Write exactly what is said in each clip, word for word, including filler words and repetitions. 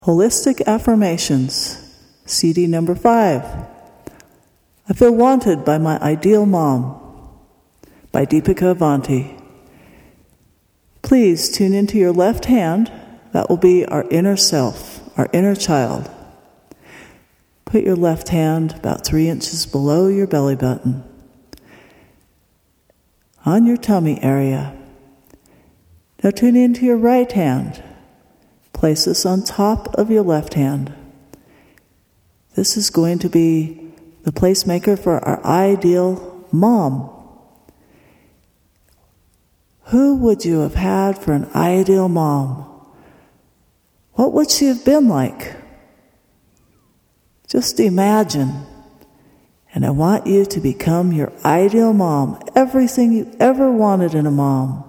Holistic Affirmations, C D number five. I feel wanted by my ideal mom, by Deepika Avanti. Please tune into your left hand. That will be our inner self, our inner child. Put your left hand about three inches below your belly button, on your tummy area. Now tune into your right hand. Place this on top of your left hand. This is going to be the placemaker for our ideal mom. Who would you have had for an ideal mom? What would she have been like? Just imagine. And I want you to become your ideal mom, everything you ever wanted in a mom.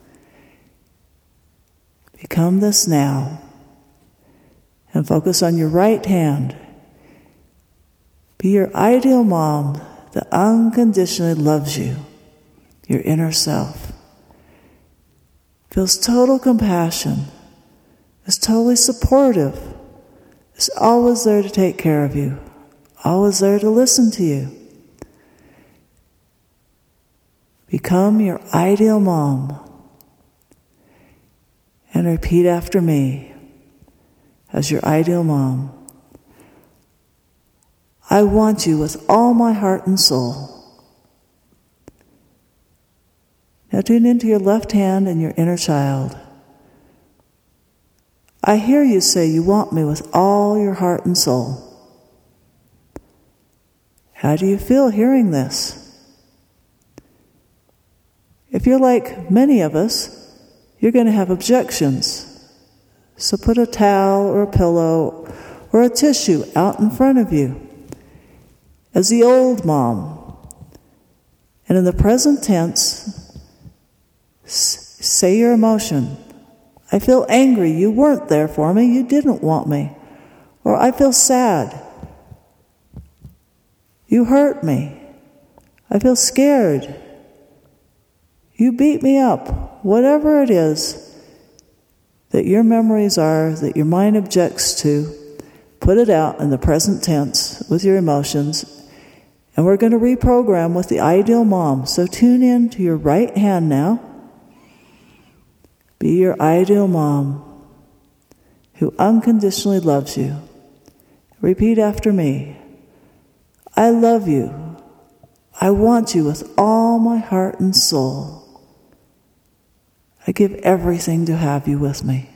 Become this now. And focus on your right hand. Be your ideal mom that unconditionally loves you, your inner self. Feels total compassion, is totally supportive, is always there to take care of you, always there to listen to you. Become your ideal mom. And repeat after me as your ideal mom. I want you with all my heart and soul. Now tune into your left hand and your inner child. I hear you say you want me with all your heart and soul. How do you feel hearing this? If you're like many of us, you're going to have objections. So put a towel or a pillow or a tissue out in front of you as the old mom. And in the present tense, say your emotion. I feel angry. You weren't there for me. You didn't want me. Or I feel sad. You hurt me. I feel scared. You beat me up. Whatever it is that your memories are, that your mind objects to, put it out in the present tense with your emotions. And we're going to reprogram with the ideal mom. So tune in to your right hand now. Be your ideal mom who unconditionally loves you. Repeat after me. I love you. I want you with all my heart and soul. I give everything to have you with me.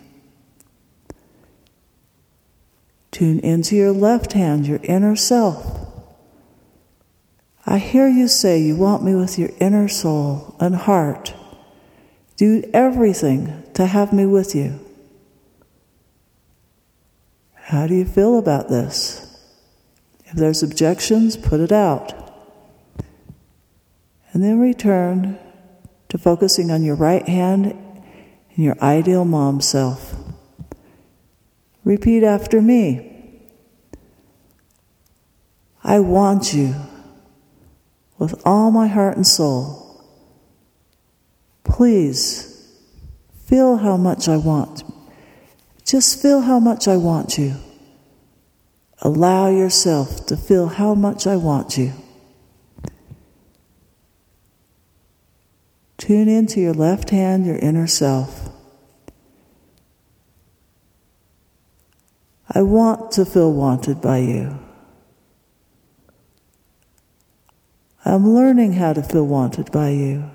Tune into your left hand, your inner self. I hear you say you want me with your inner soul and heart. Do everything to have me with you. How do you feel about this? If there's objections, put it out. And then return to focusing on your right hand and your ideal mom self. Repeat after me. I want you with all my heart and soul. Please feel how much I want. Just feel how much I want you. Allow yourself to feel how much I want you. Tune into your left hand, your inner self. I want to feel wanted by you. I'm learning how to feel wanted by you.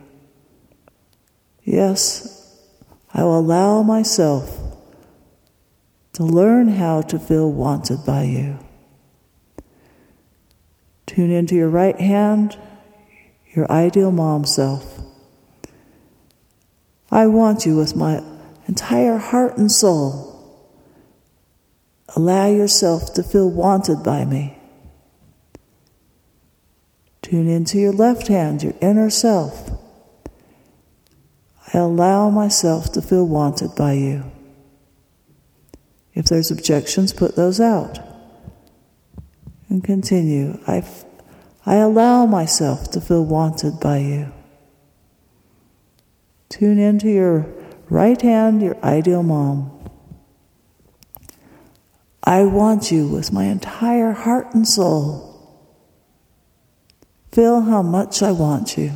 Yes, I will allow myself to learn how to feel wanted by you. Tune into your right hand, your ideal mom self. I want you with my entire heart and soul. Allow yourself to feel wanted by me. Tune into your left hand, your inner self. I allow myself to feel wanted by you. If there's objections, put those out. And continue. I, I allow myself to feel wanted by you. Tune into your right hand, your ideal mom. I want you with my entire heart and soul. Feel how much I want you.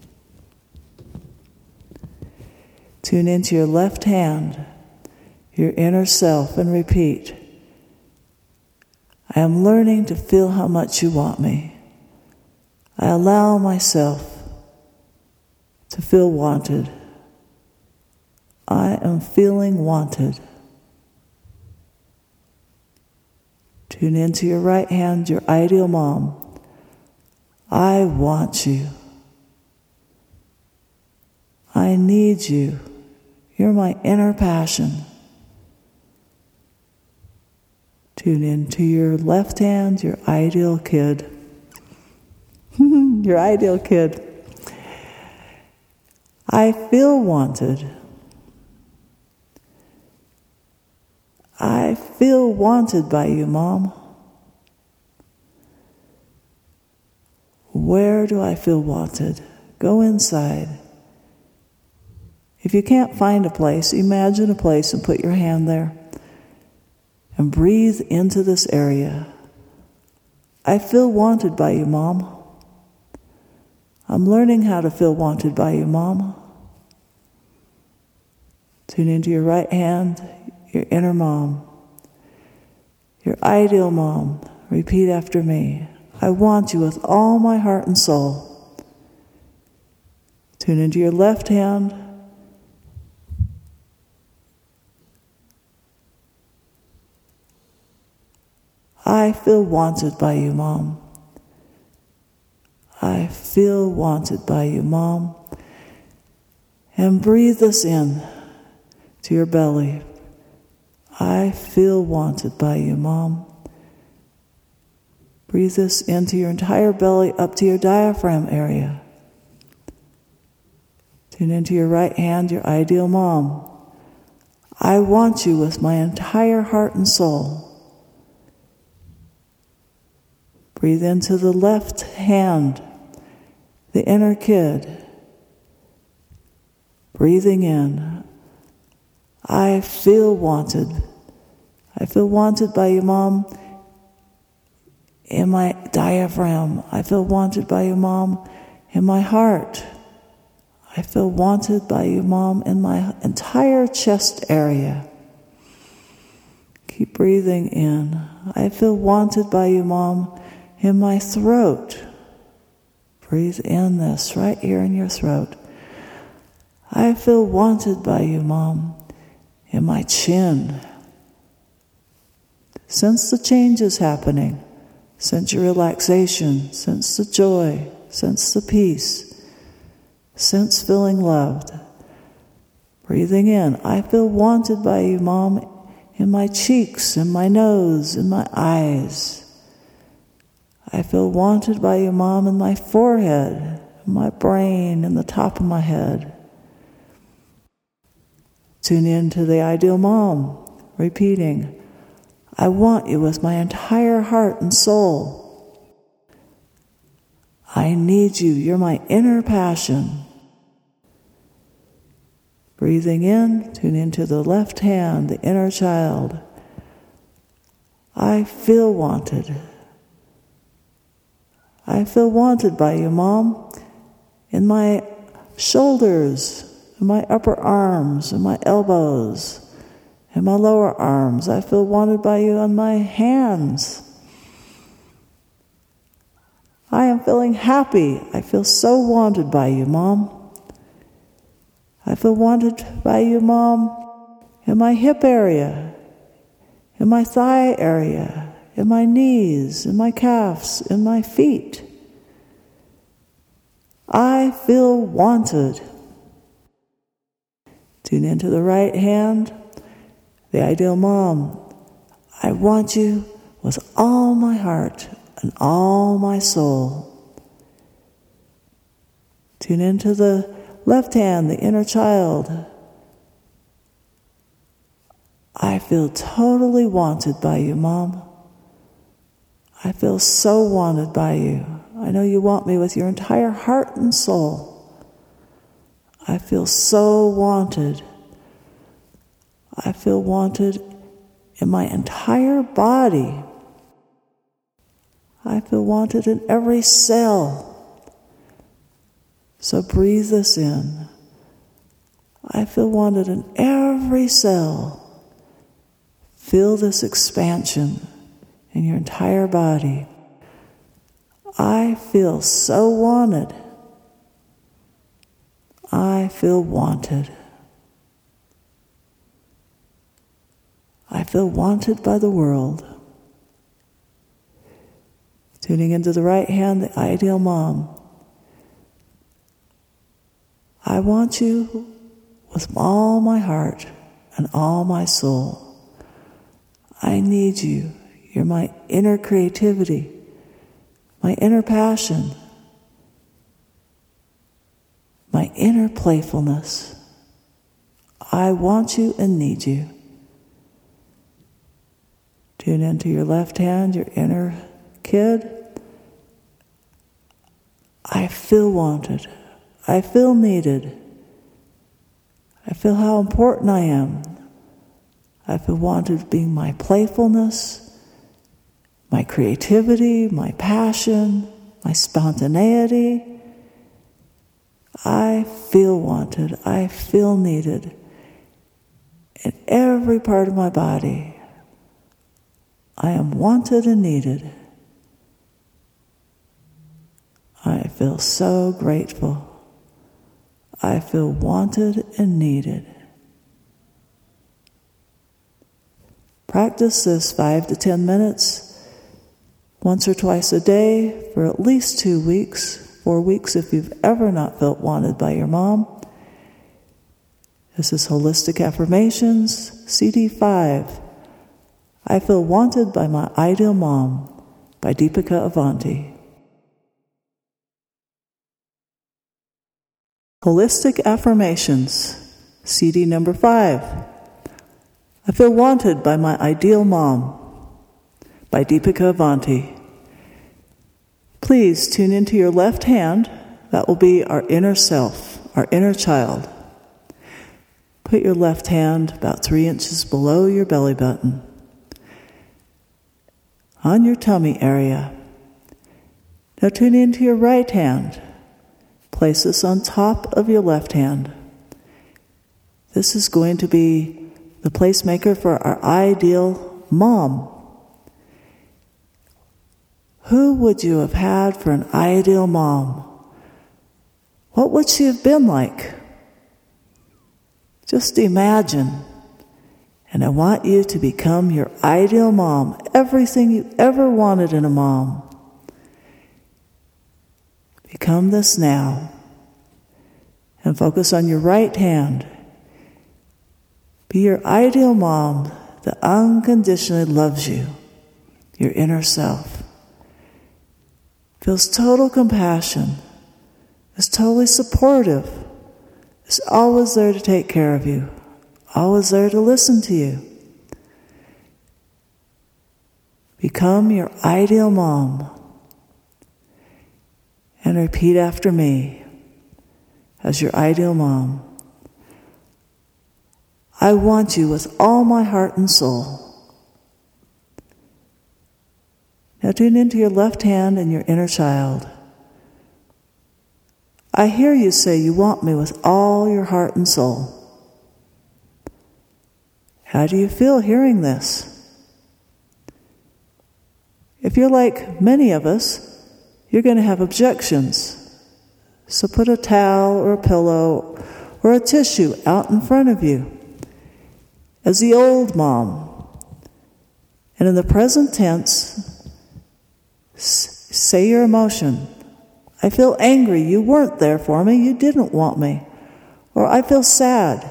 Tune into your left hand, your inner self, and repeat, I am learning to feel how much you want me. I allow myself to feel wanted. I am feeling wanted. Tune into your right hand, your ideal mom. I want you. I need you. You're my inner passion. Tune into your left hand, your ideal kid. Your ideal kid. I feel wanted. I feel wanted by you, Mom. Where do I feel wanted? Go inside. If you can't find a place, imagine a place and put your hand there. And breathe into this area. I feel wanted by you, Mom. I'm learning how to feel wanted by you, Mom. Tune into your right hand, your inner mom. Your ideal mom. Repeat after me. I want you with all my heart and soul. Tune into your left hand. I feel wanted by you, Mom. I feel wanted by you, Mom. And breathe this in to your belly. I feel wanted by you, Mom. Breathe this into your entire belly up to your diaphragm area. Tune into your right hand, your ideal mom. I want you with my entire heart and soul. Breathe into the left hand, the inner kid. Breathing in. I feel wanted. I feel wanted by you, Mom, in my diaphragm. I feel wanted by you, Mom, in my heart. I feel wanted by you, Mom, in my entire chest area. Keep breathing in. I feel wanted by you, Mom, in my throat. Breathe in this right here in your throat. I feel wanted by you, Mom, in my chin. Sense the changes happening. Sense your relaxation. Sense the joy. Sense the peace. Sense feeling loved. Breathing in. I feel wanted by you, Mom, in my cheeks, in my nose, in my eyes. I feel wanted by you, Mom, in my forehead, in my brain, in the top of my head. Tune in to the ideal mom, repeating, I want you with my entire heart and soul. I need you. You're my inner passion. Breathing in, tune into the left hand, the inner child. I feel wanted. I feel wanted by you, Mom, in my shoulders, in my upper arms, in my elbows, in my lower arms. I feel wanted by you on my hands. I am feeling happy. I feel so wanted by you, Mom. I feel wanted by you, Mom, in my hip area, in my thigh area, in my knees, in my calves, in my feet. I feel wanted. Tune into the right hand, the ideal mom. I want you with all my heart and all my soul. Tune into the left hand, the inner child. I feel totally wanted by you, Mom. I feel so wanted by you. I know you want me with your entire heart and soul. I feel so wanted. I feel wanted in my entire body. I feel wanted in every cell. So breathe this in. I feel wanted in every cell. Feel this expansion in your entire body. I feel so wanted. I feel wanted. I feel wanted by the world. Tuning into the right hand, the ideal mom. I want you with all my heart and all my soul. I need you. You're my inner creativity, my inner passion, my inner playfulness. I want you and need you. Tune into your left hand, your inner kid. I feel wanted. I feel needed. I feel how important I am. I feel wanted being my playfulness, my creativity, my passion, my spontaneity. I feel wanted. I feel needed in every part of my body. I am wanted and needed. I feel so grateful. I feel wanted and needed. Practice this five to ten minutes, once or twice a day for at least two weeks, four weeks if you've ever not felt wanted by your mom. This is Holistic Affirmations, C D five. I Feel Wanted by My Ideal Mom by Deepika Avanti. Holistic Affirmations, C D number five. I Feel Wanted by My Ideal Mom by Deepika Avanti. Please tune into your left hand. That will be our inner self, our inner child. Put your left hand about three inches below your belly button, on your tummy area. Now tune into your right hand. Place this on top of your left hand. This is going to be the placemaker for our ideal mom. Who would you have had for an ideal mom? What would she have been like? Just imagine. And I want you to become your ideal mom, everything you ever wanted in a mom. Become this now. And focus on your right hand. Be your ideal mom that unconditionally loves you, your inner self. Feels total compassion, is totally supportive, is always there to take care of you, always there to listen to you. Become your ideal mom. And repeat after me as your ideal mom. I want you with all my heart and soul. Now tune into your left hand and your inner child. I hear you say you want me with all your heart and soul. How do you feel hearing this? If you're like many of us, you're going to have objections. So put a towel or a pillow or a tissue out in front of you as the old mom. And in the present tense, s- say your emotion. I feel angry. You weren't there for me. You didn't want me. Or I feel sad.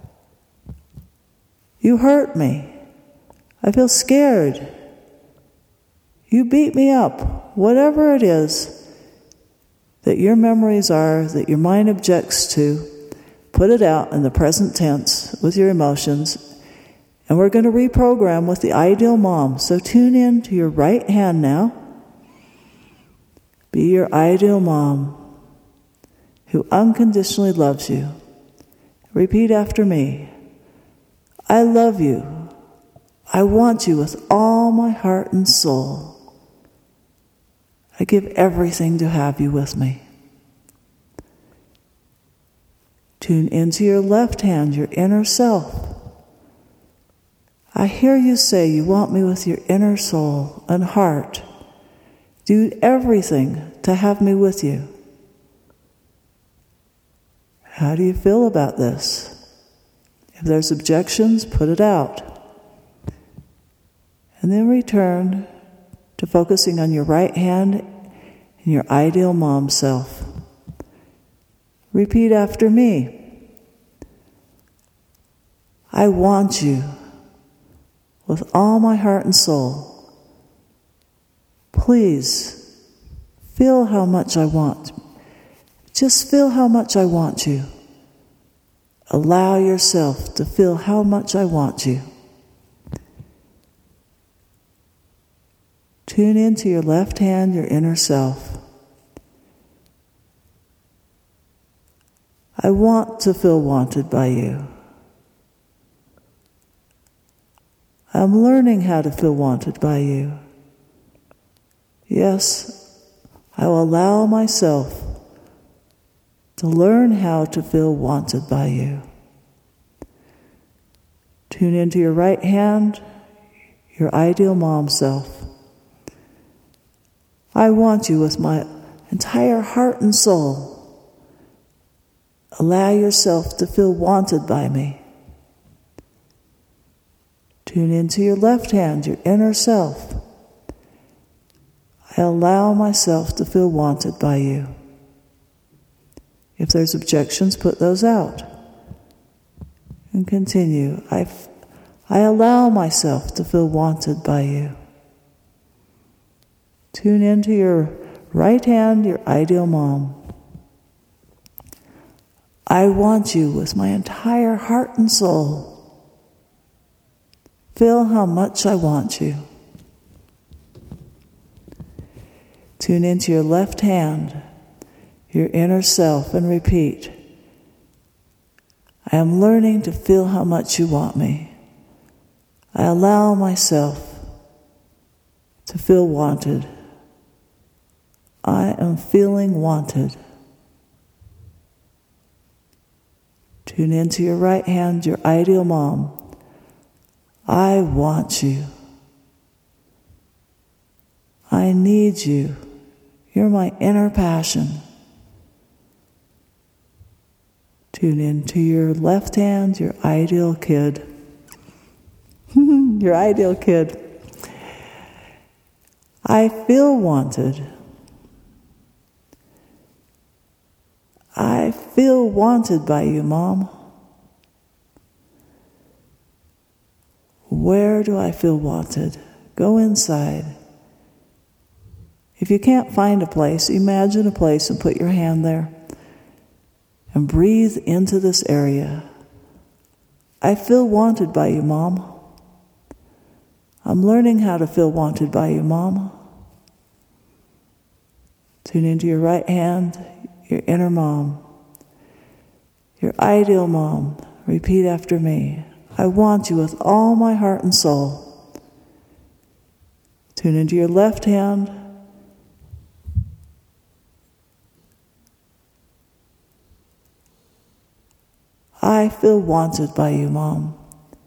You hurt me. I feel scared. You beat me up. Whatever it is that your memories are, that your mind objects to, put it out in the present tense with your emotions. And we're going to reprogram with the ideal mom. So tune in to your right hand now. Be your ideal mom who unconditionally loves you. Repeat after me. I love you. I want you with all my heart and soul. I give everything to have you with me. Tune into your left hand, your inner self. I hear you say you want me with your inner soul and heart. Do everything to have me with you. How do you feel about this? If there's objections, put it out. And then return to focusing on your right hand and your ideal mom self. Repeat after me. I want you with all my heart and soul. Please feel how much I want. Just feel how much I want you. Allow yourself to feel how much I want you. Tune into your left hand, your inner self. I want to feel wanted by you. I'm learning how to feel wanted by you. Yes, I will allow myself to learn how to feel wanted by you. Tune into your right hand, your ideal mom self. I want you with my entire heart and soul. Allow yourself to feel wanted by me. Tune into your left hand, your inner self. I allow myself to feel wanted by you. If there's objections, put those out. And continue. I, f- I allow myself to feel wanted by you. Tune into your right hand, your ideal mom. I want you with my entire heart and soul. Feel how much I want you. Tune into your left hand, your inner self, and repeat. I am learning to feel how much you want me. I allow myself to feel wanted. I am feeling wanted. Tune into your right hand, your ideal mom. I want you. I need you. You're my inner passion. Tune into your left hand, your ideal kid. Your ideal kid. I feel wanted. I feel wanted by you, Mom. Where do I feel wanted? Go inside. If you can't find a place, imagine a place and put your hand there. And breathe into this area. I feel wanted by you, Mom. I'm learning how to feel wanted by you, Mom. Tune into your right hand, your inner mom. Your ideal mom. Repeat after me. I want you with all my heart and soul. Tune into your left hand. I feel wanted by you, Mom.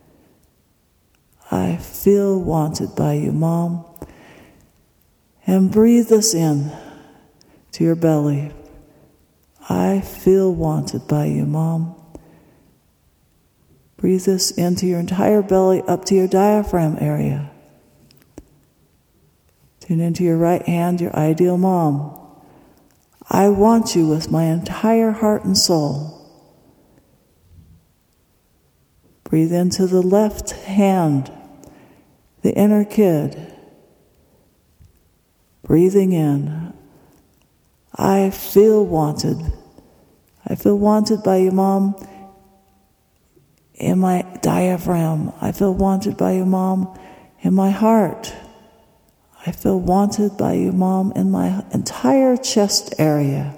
I feel wanted by you, Mom. And breathe this in to your belly. I feel wanted by you, Mom. Breathe this into your entire belly up to your diaphragm area. Tune into your right hand, your ideal mom. I want you with my entire heart and soul. Breathe into the left hand, the inner kid. Breathing in. I feel wanted. I feel wanted by you, Mom. In my diaphragm. I feel wanted by you, Mom. In my heart. I feel wanted by you, Mom, in my entire chest area.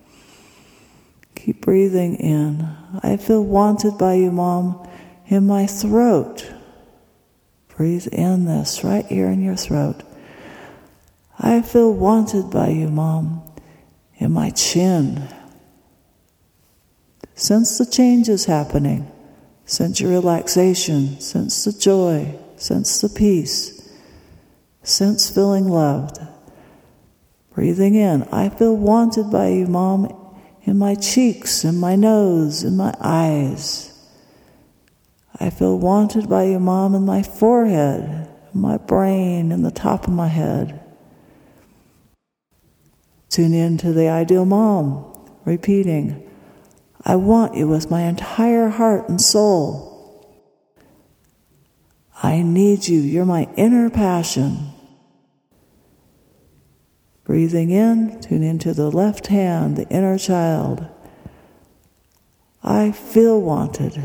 Keep breathing in. I feel wanted by you, Mom, in my throat. Breathe in this right here in your throat. I feel wanted by you, Mom, in my chin. Sense the changes happening. Sense your relaxation. Sense the joy. Sense the peace. Sense feeling loved. Breathing in. I feel wanted by you, Mom, in my cheeks, in my nose, in my eyes. I feel wanted by you, Mom, in my forehead, in my brain, in the top of my head. Tune in to the ideal mom, repeating, I want you with my entire heart and soul. I need you. You're my inner passion. Breathing in, tune into the left hand, the inner child. I feel wanted.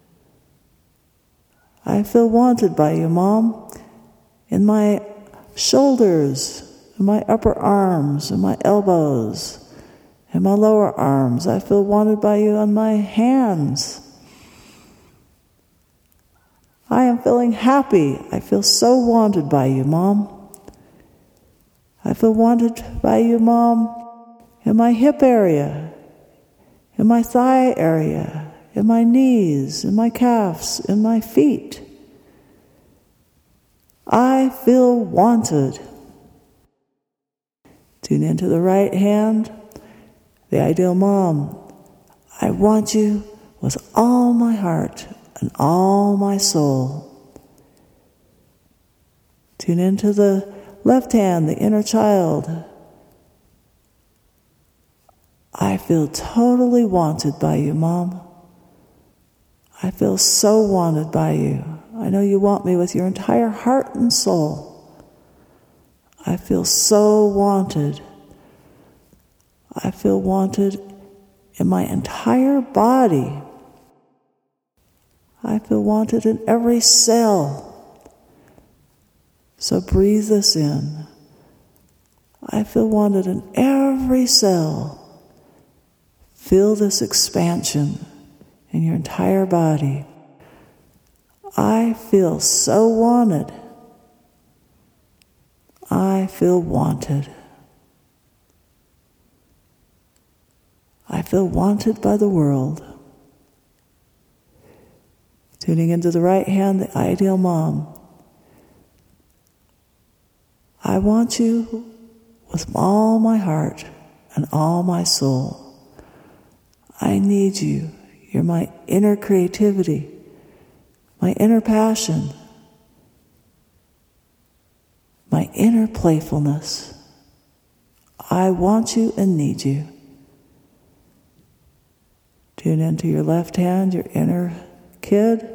I feel wanted by you, Mom, in my shoulders, in my upper arms, in my elbows, in my lower arms. I feel wanted by you on my hands. I am feeling happy. I feel so wanted by you, Mom. I feel wanted by you, Mom, in my hip area, in my thigh area, in my knees, in my calves, in my feet. I feel wanted. Tune into the right hand, the ideal mom. I want you with all my heart and all my soul. Tune into the left hand, the inner child. I feel totally wanted by you, Mom. I feel so wanted by you. I know you want me with your entire heart and soul. I feel so wanted. I feel wanted in my entire body. I feel wanted in every cell. So breathe this in. I feel wanted in every cell. Feel this expansion in your entire body. I feel so wanted. I feel wanted. I feel wanted by the world. Tuning into the right hand, the ideal mom. I want you with all my heart and all my soul. I need you. You're my inner creativity, my inner passion, my inner playfulness. I want you and need you. Tune into your left hand, your inner kid.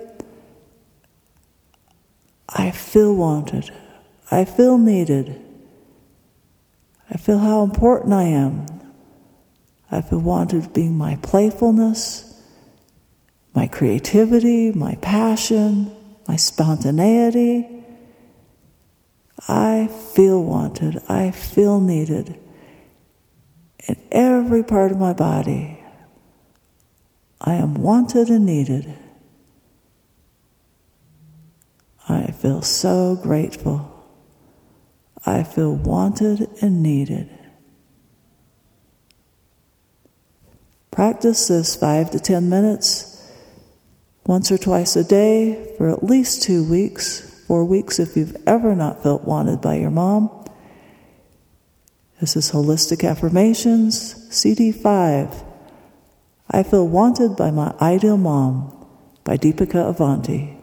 I feel wanted. I feel needed. I feel how important I am. I feel wanted being my playfulness, my creativity, my passion, my spontaneity. I feel wanted. I feel needed in every part of my body. I am wanted and needed. I feel so grateful. I feel wanted and needed. Practice this five to ten minutes, once or twice a day for at least two weeks, four weeks if you've ever not felt wanted by your mom. This is Holistic Affirmations, C D five. I feel wanted by my ideal mom, by Deepika Avanti.